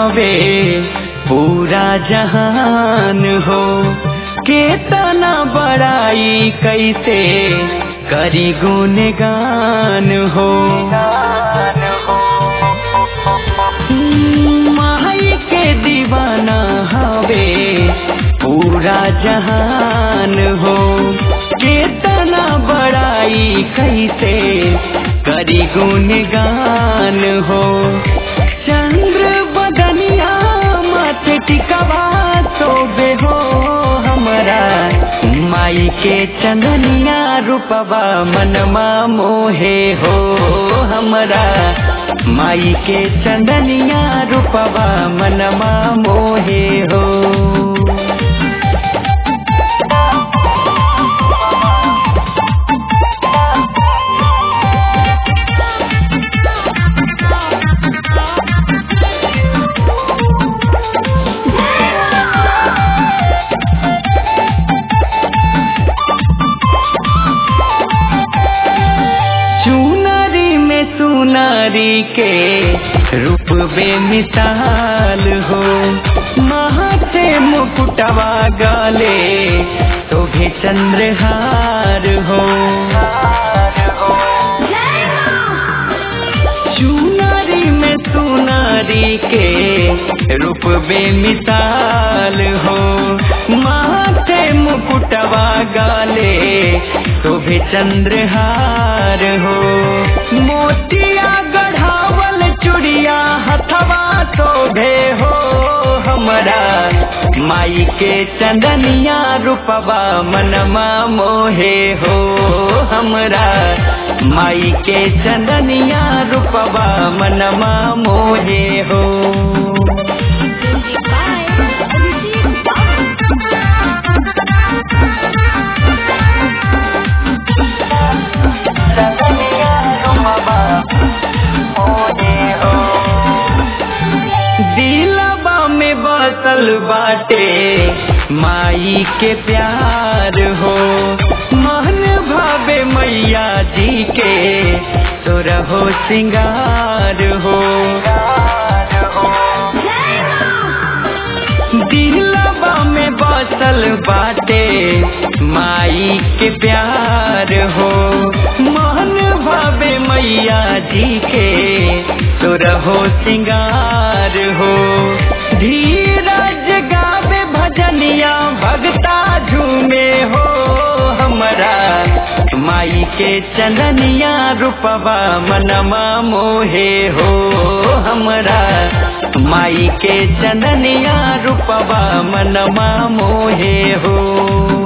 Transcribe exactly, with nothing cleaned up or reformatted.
हवे पूरा जहान हो, केतना बड़ाई कैसे करी गुणगान हो। माई के दीवाना हवे पूरा जहान हो, केतना बड़ाई कैसे करी गुणगान हो। चंद्र बदनिया माथे टिकवा सोबे हो हमरा, माई के चंदनिया रूपवा मनमा मोहे हो हमरा, माई के चंदनिया रूपवा मनमा मोहे हो। सुनारी के रूप बेमिसाल हो, माथे मुकुटवा गाले शोभे चंद्रहार हो। चुनारी में सुनारी के रूप बेमिसाल हो, माथे मुकुटवा गाले शोभे चंद्रहार हो। मोतिया गढ़ावल चुड़िया हथवा शोभे हो हमरा, माई के चंदनिया रूपवा मनमा मोहे हो हमरा, माई के चंदनिया रूपवा मनमा मोहे हो। दिलवा में बसल बाटे माई के प्यार हो, मन भावे मैया जी के तोरहो सिंगार हो। दिलवा में बसल बाटे माई के प्यार हो, मन भावे मैया जी के तोरहो सिंगार हो। धीरज गावे भजनिया भगता झूमे हो हमरा, माई के चंदनिया रूपवा मनमा मोहे हो हमरा, माई के चंदनिया रूपवा मनमा मोहे हो।